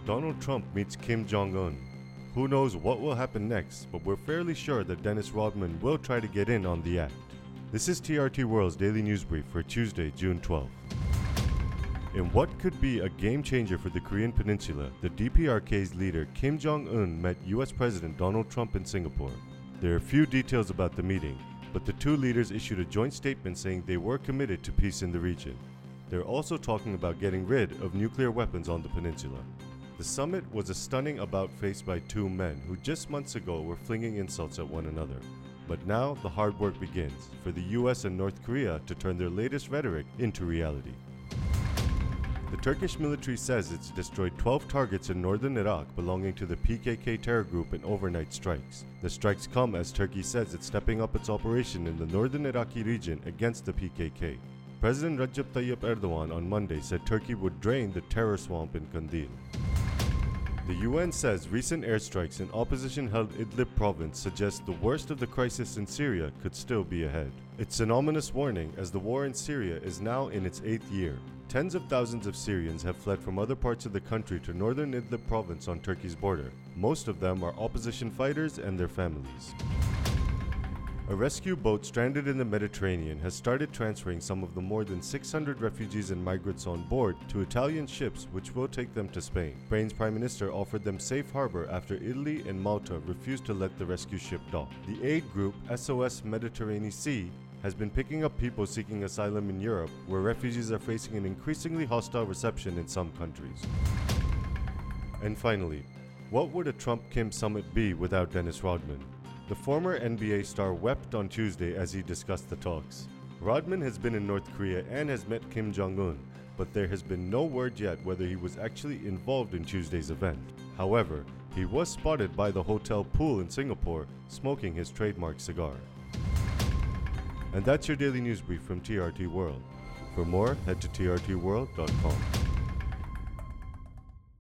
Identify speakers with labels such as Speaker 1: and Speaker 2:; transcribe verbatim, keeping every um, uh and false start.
Speaker 1: Donald Trump meets Kim Jong-un. Who knows what will happen next, but we're fairly sure that Dennis Rodman will try to get in on the act. This is T R T World's Daily News Brief for Tuesday, June twelfth. In what could be a game changer for the Korean Peninsula, the D P R K's leader Kim Jong-un met U S President Donald Trump in Singapore. There are few details about the meeting, but the two leaders issued a joint statement saying they were committed to peace in the region. They're also talking about getting rid of nuclear weapons on the peninsula. The summit was a stunning about faced by two men who just months ago were flinging insults at one another. But now the hard work begins for the U S and North Korea to turn their latest rhetoric into reality. The Turkish military says it's destroyed twelve targets in northern Iraq belonging to the P K K terror group in overnight strikes. The strikes come as Turkey says it's stepping up its operation in the northern Iraqi region against the P K K. President Recep Tayyip Erdogan on Monday said Turkey would drain the terror swamp in Kandil. The U N says recent airstrikes in opposition-held Idlib province suggest the worst of the crisis in Syria could still be ahead. It's an ominous warning as the war in Syria is now in its eighth year. Tens of thousands of Syrians have fled from other parts of the country to northern Idlib province on Turkey's border. Most of them are opposition fighters and their families. A rescue boat stranded in the Mediterranean has started transferring some of the more than six hundred refugees and migrants on board to Italian ships which will take them to Spain. Spain's Prime Minister offered them safe harbor after Italy and Malta refused to let the rescue ship dock. The aid group S O S Mediterranean Sea has been picking up people seeking asylum in Europe, where refugees are facing an increasingly hostile reception in some countries. And finally, what would a Trump-Kim summit be without Dennis Rodman? The former N B A star wept on Tuesday as he discussed the talks. Rodman has been in North Korea and has met Kim Jong-un, but there has been no word yet whether he was actually involved in Tuesday's event. However, he was spotted by the hotel pool in Singapore smoking his trademark cigar. And that's your daily news brief from T R T World. For more, head to T R T world dot com.